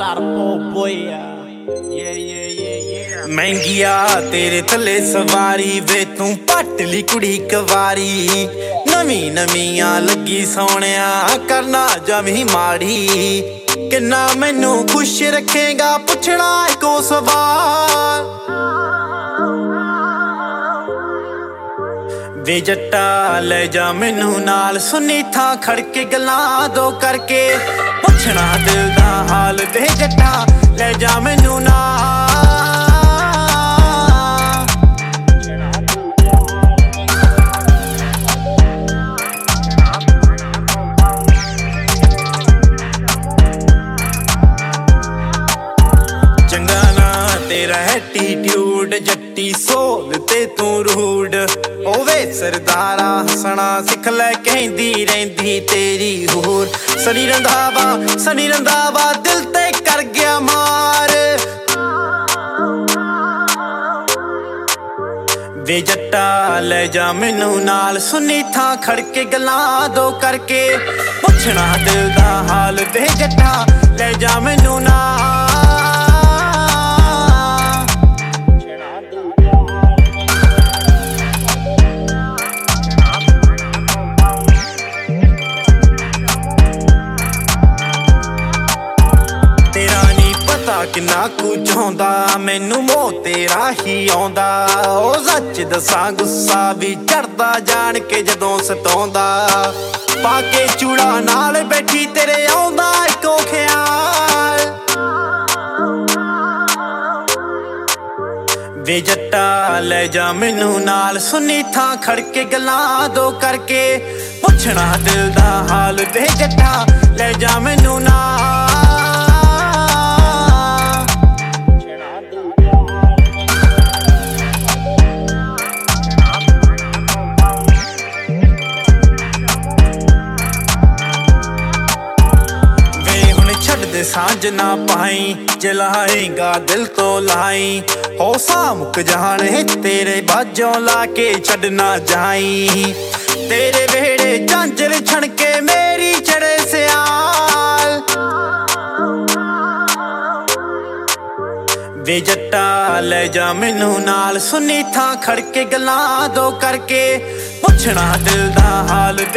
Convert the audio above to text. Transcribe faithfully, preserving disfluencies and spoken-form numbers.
महंगिया तेरे थले सवारी वे तू पटली कुड़ी कवारी नवी नवियां लगी सोनिया करना जमी माड़ी किन्ना मैनू खुश रखेगा पुछना एको सवाल वे जट्टा ले जा मैनू नाल सुनी था खड़के गल्लां दो करके पुछना दिल दा हाल वे जट्टा ले जा मैनू नाल चंगा ना तेरा एटीट्यूड जट्टी सोल ते तू रूड ओवे सरदारा हसना सिख ले कहंदी रहंदी तेरी होर सनी रंधावा सनी रंधावा दिल ते कर गया मार वे जट्टा ले जा मैनू नाल सुनी था खड़के गल्लां दो करके पुछना दिल दा हाल वे जट्टा ले जा मैनू नाल किन्ना कुछ होंदा मैनू मोह तेरा ही आउंदा ओ सच दसां गुस्सा भी चढ़दा जान के जदों सताउंदा पाके चूड़ा नाल बैठी तेरे आउंदा इको ख्याल वे जट्टा ले जा मैनू नाल सुनी था खड़के गल्लां दो करके पुछना दिल दा हाल वे जट्टा ले जा मैनू नाल सांझ ना पाई जलाएगा दिल तो लाई हो सामुक जाने तेरे बाजों लाके छड़ना जाई तेरे वेड़े झांझर छणके मेरी चढ़े सियाल वे जट्टा ले जा मैनू नाल सुनी था खड़के गल्लां दो करके पुछना दिल दा हाल